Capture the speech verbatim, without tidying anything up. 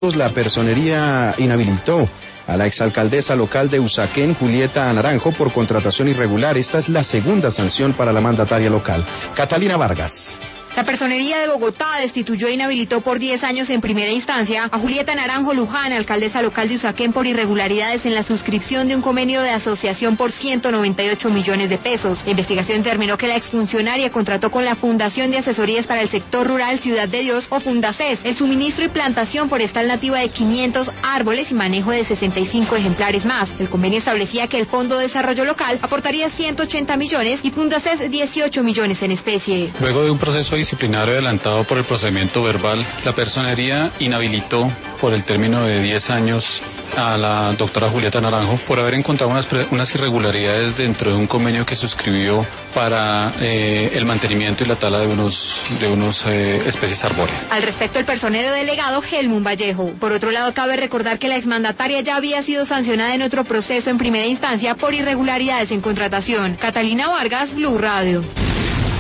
La personería inhabilitó a la exalcaldesa local de Usaquén, Julieta Naranjo, por contratación irregular. Esta es la segunda sanción para la mandataria local. Catalina Vargas. La Personería de Bogotá destituyó e inhabilitó por diez años en primera instancia a Julieta Naranjo Luján, alcaldesa local de Usaquén, por irregularidades en la suscripción de un convenio de asociación por ciento noventa y ocho millones de pesos. La investigación determinó que la exfuncionaria contrató con la Fundación de Asesorías para el Sector Rural Ciudad de Dios, o Fundaces, el suministro y plantación forestal nativa de quinientos árboles y manejo de sesenta y cinco ejemplares más. El convenio establecía que el Fondo de Desarrollo Local aportaría ciento ochenta millones y Fundaces dieciocho millones en especie. Luego de un proceso disciplinario adelantado por el procedimiento verbal, la personería inhabilitó por el término de diez años a la doctora Julieta Naranjo por haber encontrado unas, unas irregularidades dentro de un convenio que suscribió para eh, el mantenimiento y la tala de unos, de unos eh, especies arbóreas. Al respecto, el personero delegado Helmut Vallejo. Por otro lado, cabe recordar que la exmandataria ya había sido sancionada en otro proceso en primera instancia por irregularidades en contratación. Catalina Vargas, Blue Radio.